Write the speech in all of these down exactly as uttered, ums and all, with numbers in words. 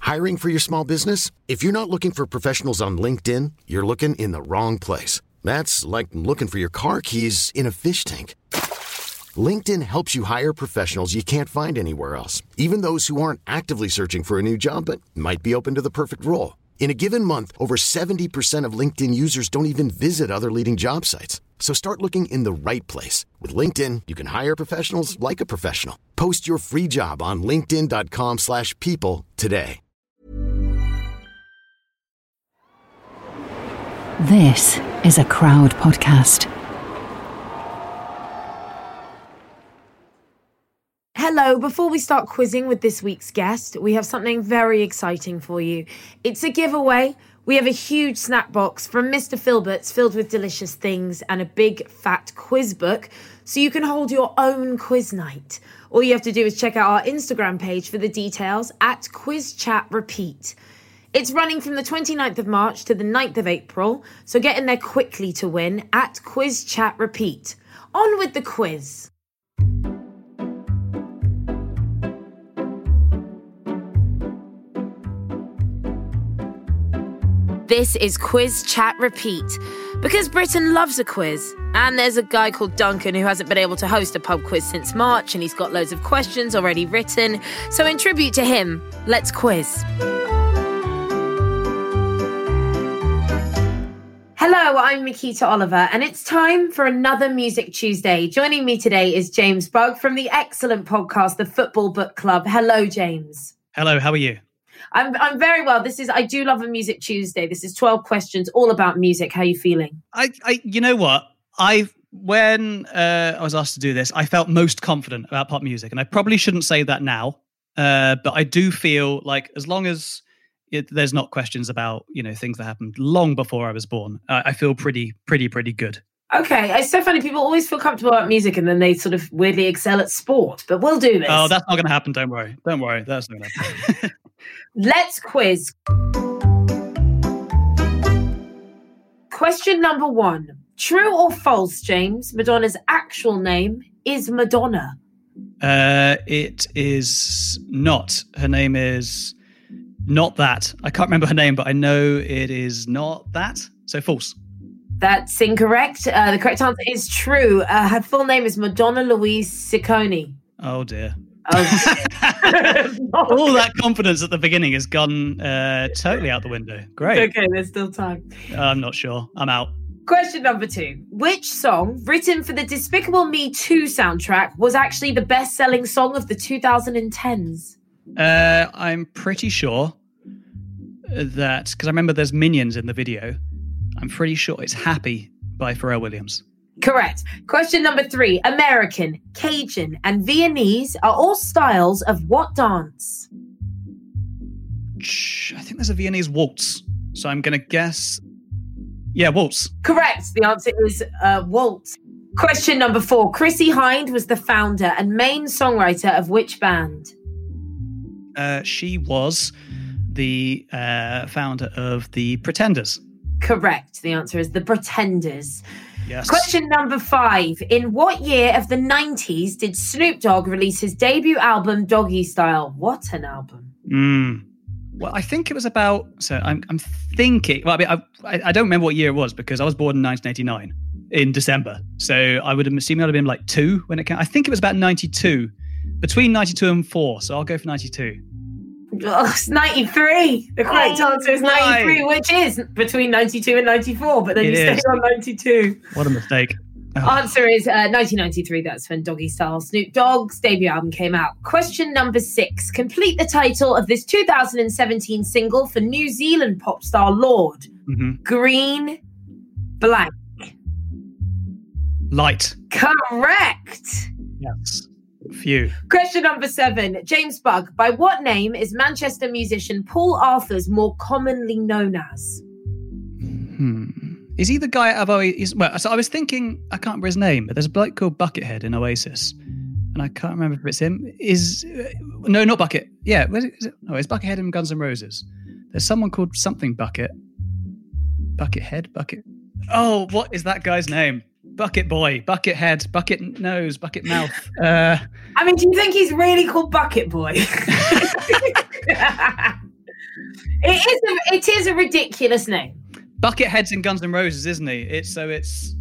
Hiring for your small business? If you're not looking for professionals on LinkedIn, you're looking in the wrong place. That's like looking for your car keys in a fish tank. LinkedIn helps you hire professionals you can't find anywhere else, even those who aren't actively searching for a new job but might be open to the perfect role. In a given month, over seventy percent of LinkedIn users don't even visit other leading job sites. So start looking in the right place. With LinkedIn, you can hire professionals like a professional. Post your free job on linkedin.com slash people today. This is a Crowd podcast. Hello, before we start quizzing with this week's guest, we have something very exciting for you. It's a giveaway. We have a huge snack box from Mister Filbert's filled with delicious things and a big fat quiz book so you can hold your own quiz night. All you have to do is check out our Instagram page for the details at Quiz Chat Repeat. It's running from the twenty-ninth of March to the ninth of April, so get in there quickly to win at Quiz Chat Repeat. On with the quiz. This is Quiz Chat Repeat, because Britain loves a quiz. And there's a guy called Duncan who hasn't been able to host a pub quiz since March, and he's got loads of questions already written. So in tribute to him, let's quiz. Hello, I'm Mikita Oliver, and it's time for another Music Tuesday. Joining me today is James Bugg from the excellent podcast, The Football Book Club. Hello, James. Hello, how are you? I'm I'm very well. This is I do love a Music Tuesday. This is twelve questions all about music. How are you feeling? I, I you know what? I when uh, I was asked to do this, I felt most confident about pop music, and I probably shouldn't say that now. Uh, but I do feel like as long as it, there's not questions about you know things that happened long before I was born, uh, I feel pretty pretty pretty good. Okay, it's so funny. People always feel comfortable about music, and then they sort of weirdly excel at sport. But we'll do this. Oh, that's not going to happen. Don't worry. Don't worry. That's not going to happen. Let's quiz. Question number one. True or false, James? Madonna's actual name is Madonna. Uh, it is not. Her name is not that. I can't remember her name, but I know it is not that. So false. That's incorrect. Uh, the correct answer is true. Uh, her full name is Madonna Louise Ciccone. Oh, dear. Oh. All that confidence at the beginning has gone uh, totally out the window. Great. It's okay, there's still time. I'm not sure. I'm out. Question number two. Which song, written for the Despicable Me two soundtrack, was actually the best-selling song of the twenty tens? Uh, I'm pretty sure that, because I remember there's Minions in the video, I'm pretty sure it's Happy by Pharrell Williams. Correct. Question number three. American, Cajun, and Viennese are all styles of what dance? I think there's a Viennese waltz. So I'm going to guess... Yeah, waltz. Correct. The answer is uh, waltz. Question number four. Chrissie Hynde was the founder and main songwriter of which band? Uh, she was the uh, founder of the Pretenders. Correct. The answer is the Pretenders. Yes. Question number five. In what year of the nineties did Snoop Dogg release his debut album, Doggy Style? What an album. Mm. Well, I think it was about... So I'm I'm thinking... Well, I mean, I, I don't remember what year it was because I was born in nineteen eighty-nine in December. So I would assume it would have been like two when it came... I think it was about ninety-two. Between ninety-two and four. So I'll go for ninety-two. Oh, it's ninety-three. The correct oh, answer is ninety-three, right. Which is between ninety-two and ninety-four, but then it you is. Stay on ninety-two. What a mistake. Oh. Answer is uh, nineteen ninety-three. That's when Doggy Style, Snoop Dogg's debut album, came out. Question number six. Complete the title of this two thousand seventeen single for New Zealand pop star Lorde. Mm-hmm. Green blank. Light. Correct. Yes. Phew. Question number seven. James Bugg, by what name is Manchester musician Paul Arthurs more commonly known as? Hmm. Is he the guy I've always... Well, so I was thinking... I can't remember his name, but there's a bloke called Buckethead in Oasis. And I can't remember if it's him. Is... Uh, no, not Bucket. Yeah. Where is it? No, it's Buckethead in Guns N' Roses. There's someone called something Bucket. Buckethead? Bucket... Oh, what is that guy's name? Bucket Boy, Bucket Head, Bucket Nose, Bucket Mouth. Uh, I mean, do you think he's really called Bucket Boy? It is a, it is a ridiculous name. Buckethead's in Guns N' Roses, isn't he? It's so it's.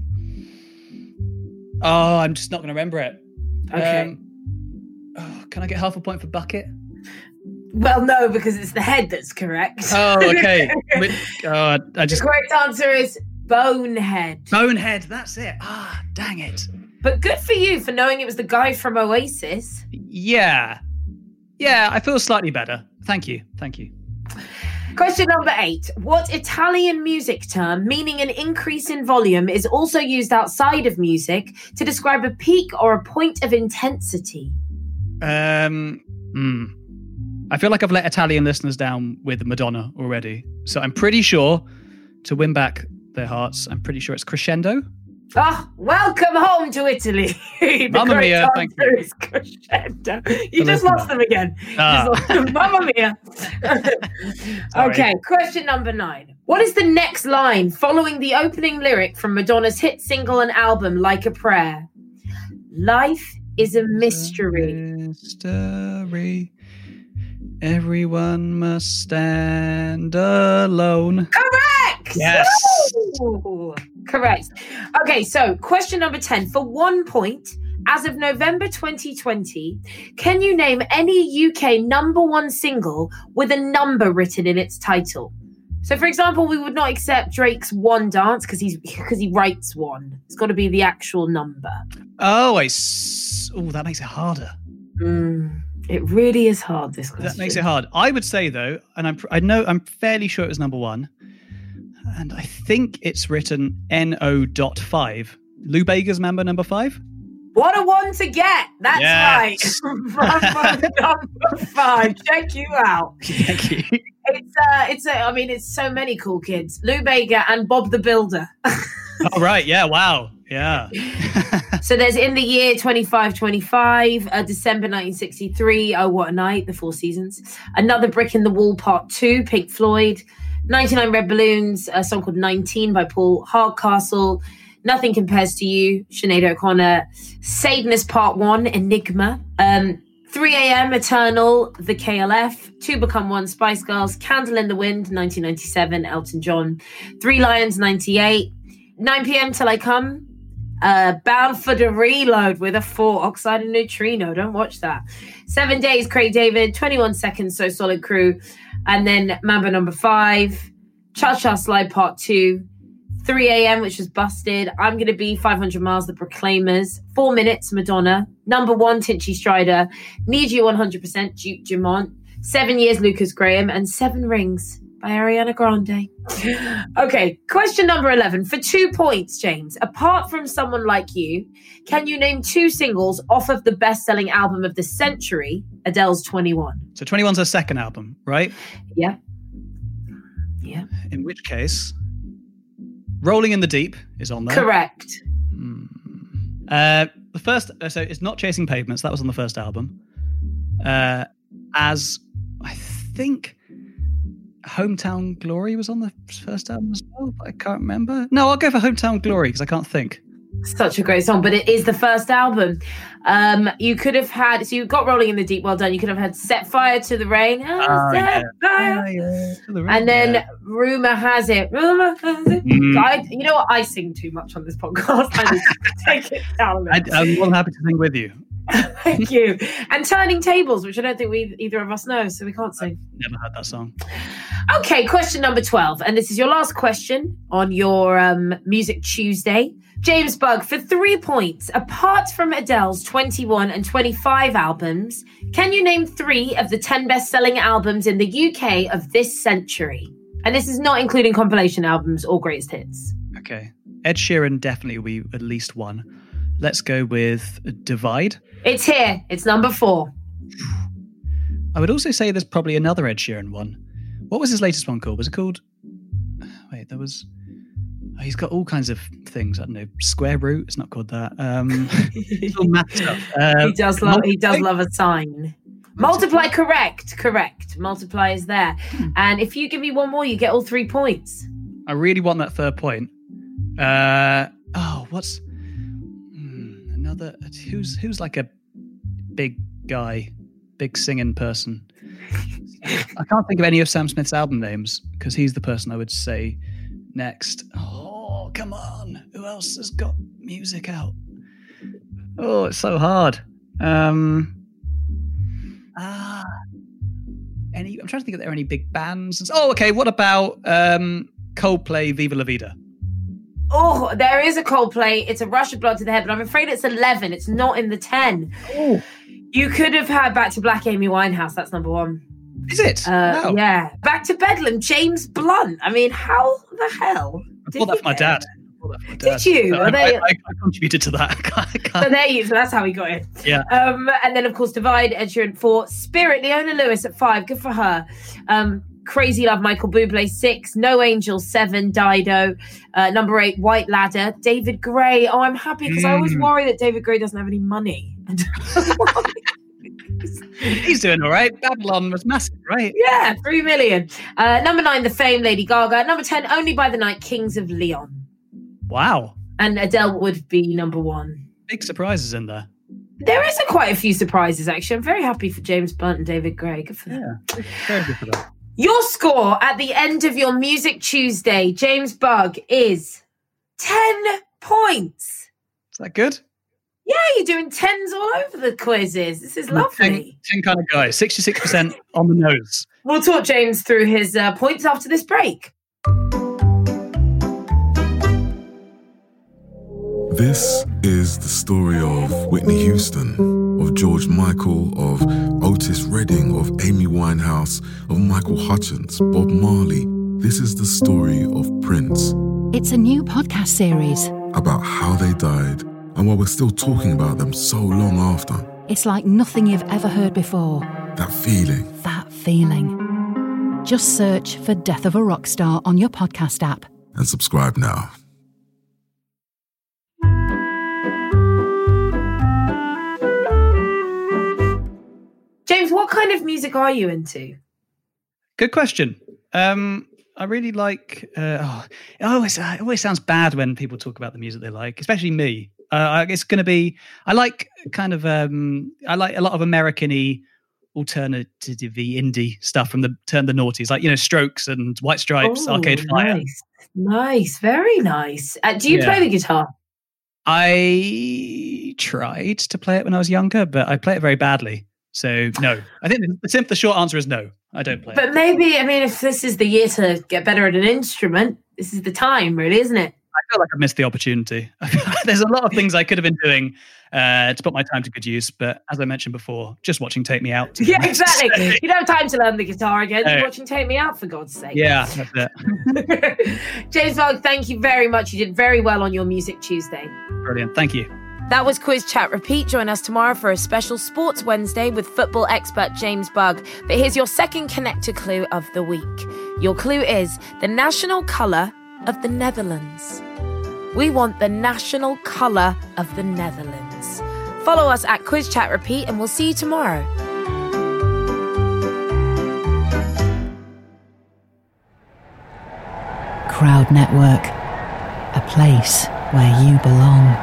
Oh, I'm just not going to remember it. Okay. Um, oh, can I get half a point for Bucket? Well, no, because it's the head that's correct. Oh, okay. But, oh, I just. The correct answer is Bonehead. Bonehead, that's it. Ah, dang it. But good for you for knowing it was the guy from Oasis. Yeah. Yeah, I feel slightly better. Thank you. Thank you. Question number eight. What Italian music term, meaning an increase in volume, is also used outside of music to describe a peak or a point of intensity? Um, hmm. I feel like I've let Italian listeners down with Madonna already. So I'm pretty sure, to win back their hearts, I'm pretty sure it's crescendo. Oh, welcome home to Italy. Mamma mia, thank you. Is crescendo. You just lost them again. Ah. Just lost them. Mamma mia. Okay, question number nine. What is the next line following the opening lyric from Madonna's hit single and album, Like a Prayer? Life is a mystery. Mystery. Everyone must stand alone. Correct! Yes. Ooh, correct. Okay, so question number ten. For one point, as of November twenty twenty, can you name any U K number one single with a number written in its title? So, for example, we would not accept Drake's One Dance because he's because he writes one. It's got to be the actual number. Oh, I. S- oh, that makes it harder. Mm. It really is hard, this question. That makes it hard. I would say, though, and I'm, I know, I'm fairly sure it was number one, and I think it's written N O dot five. Lou Bega's Mambo number five? What a one to get. That's yes. right. Mambo number five. Check you out. Thank you. It's, uh, it's a, I mean, it's so many cool kids. Lou Bega and Bob the Builder. Oh, right. Yeah. Wow. Yeah. So there's In the Year twenty-five twenty-five, uh, December nineteen sixty-three, Oh What a Night, The Four Seasons, Another Brick in the Wall Part two, Pink Floyd, ninety-nine Red Balloons, a song called nineteen by Paul Hardcastle, Nothing Compares to You, Sinead O'Connor, Satanist Part one, Enigma, um, three a.m. Eternal, The K L F, Two Become One, Spice Girls, Candle in the Wind, nineteen ninety-seven, Elton John, Three Lions, ninety-eight, nine p.m. Till I Come, Uh, Bound for the Reload with a four, Oxide and Neutrino. Don't watch that. Seven Days, Craig David. twenty-one Seconds, So Solid Crew. And then Mambo number five, Cha Cha Slide Part two, three a.m., which was busted. I'm Gonna Be five hundred Miles, The Proclaimers. Four Minutes, Madonna. Number one, Tinchy Strider. Need You one hundred percent, Duke Dumont. Seven Years, Lucas Graham. And Seven Rings by Ariana Grande. Okay, question number eleven. For two points, James, apart from Someone Like You, can you name two singles off of the best-selling album of the century, Adele's twenty-one? So twenty-one's her second album, right? Yeah. Yeah. In which case, Rolling in the Deep is on there. Correct. Hmm. Uh, the first, so it's not Chasing Pavements. That was on the first album. Uh, as I think Hometown Glory was on the first album as well, but I can't remember. No, I'll go for Hometown Glory because I can't think. Such a great song, but it is the first album. Um, you could have had, so you got Rolling in the Deep, well done. You could have had Set Fire to the Rain. Oh, Oh, set yeah. fire. Oh, yeah. To the rain, And then yeah. Rumor Has It. Rumor Has It. Mm. I, you know what? I sing too much on this podcast. I need to take it down a I, bit. I'm more than happy to sing with you. Thank you. And Turning Tables, which I don't think we either of us know, so we can't sing. Never heard that song. Okay, question number twelve. And this is your last question on your um, Music Tuesday. James Bugg, for three points, apart from Adele's twenty-one and twenty-five albums, can you name three of the ten best-selling albums in the U K of this century? And this is not including compilation albums or greatest hits. Okay. Ed Sheeran definitely will be at least one. Let's go with Divide. It's here. It's number four. I would also say there's probably another Ed Sheeran one. What was his latest one called? Was it called... Wait, there was... Oh, he's got all kinds of things. I don't know. Square Root. It's not called that. Um, it's all math stuff. Uh, he does love. He does love a sign. Multiply, correct, correct. Multiply is there. And if you give me one more, you get all three points. I really want that third point. Uh, oh, what's hmm, another? Who's who's like a big guy, big singing person? I can't think of any of Sam Smith's album names because he's the person I would say next. Oh, come on. Who else has got music out? Oh, it's so hard. Um, ah, any? I'm trying to think if there are any big bands. Oh, okay. What about um, Coldplay, Viva La Vida? Oh, there is a Coldplay. It's a rush of blood to the head, but I'm afraid it's eleven. It's not in the ten. Oh. You could have had Back to Black, Amy Winehouse. That's number one. Is it? Uh, wow. Yeah. Back to Bedlam, James Blunt. I mean, how the hell? I thought that for my dad. Did you? I, they... I, I contributed to that. I can't... So there you so that's how we got it. Yeah. Um, and then, of course, Divide, Ed Sheeran, four. Spirit, Leona Lewis at five. Good for her. Um, Crazy Love, Michael Bublé, six. No Angels, seven. Dido. Uh, number eight, White Ladder. David Gray. Oh, I'm happy because mm. I always worry that David Gray doesn't have any money. He's doing all right. Babylon was massive, right? Yeah, three million. Uh, number nine, The Fame, Lady Gaga. Number ten, Only by the Night, Kings of Leon. Wow. And Adele would be number one. Big surprises in there. There is a quite a few surprises, actually. I'm very happy for James Blunt and David Gray. Good for them. Yeah, very good for them. Your score at the end of your Music Tuesday, James Bugg, is ten points. Is that good? Yeah, you're doing tens all over the quizzes. This is lovely. ten, ten kind of guy, sixty-six percent on the nose. We'll talk James through his uh, points after this break. This is the story of Whitney Houston, of George Michael, of Otis Redding, of Amy Winehouse, of Michael Hutchence, Bob Marley. This is the story of Prince. It's a new podcast series about how they died and why we're still talking about them so long after. It's like nothing you've ever heard before. That feeling. That feeling. Just search for Death of a Rock Star on your podcast app. And subscribe now. James, what kind of music are you into? Good question. Um, I really like... Uh, oh, it, always, it always sounds bad when people talk about the music they like, especially me. Uh, it's going to be... I like kind of... Um, I like a lot of American-y, alternative indie stuff from the turn the noughties, like, you know, Strokes and White Stripes, oh, Arcade Fire. Nice, nice, very nice. Uh, do you yeah. play the guitar? I tried to play it when I was younger, but I play it very badly. So no, I think the simple, the short answer is no. I don't play. But it. maybe, I mean, if this is the year to get better at an instrument, this is the time, really, isn't it? I feel like I've missed the opportunity. There's a lot of things I could have been doing uh, to put my time to good use, but as I mentioned before, just watching Take Me Out. Yeah, exactly. So, you don't have time to learn the guitar again. You're uh, watching Take Me Out, for God's sake. Yeah, that's it. James Bugg, thank you very much. You did very well on your Music Tuesday. Brilliant. Thank you. That was Quiz Chat Repeat. Join us tomorrow for a special Sports Wednesday with football expert James Bugg. But here's your second connector clue of the week. Your clue is the national colour of the Netherlands. We want the national colour of the Netherlands. Follow us at Quiz Chat Repeat and we'll see you tomorrow. Crowd Network, a place where you belong.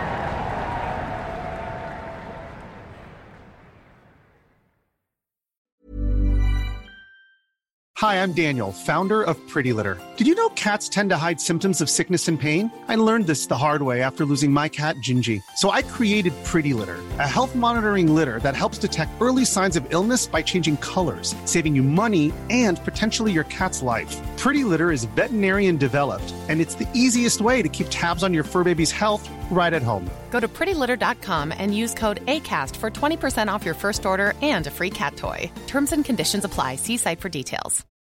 Hi, I'm Daniel, founder of Pretty Litter. Did you know cats tend to hide symptoms of sickness and pain? I learned this the hard way after losing my cat, Gingy. So I created Pretty Litter, a health monitoring litter that helps detect early signs of illness by changing colors, saving you money and potentially your cat's life. Pretty Litter is veterinarian developed, and it's the easiest way to keep tabs on your fur baby's health right at home. Go to pretty litter dot com and use code ACAST for twenty percent off your first order and a free cat toy. Terms and conditions apply. See site for details.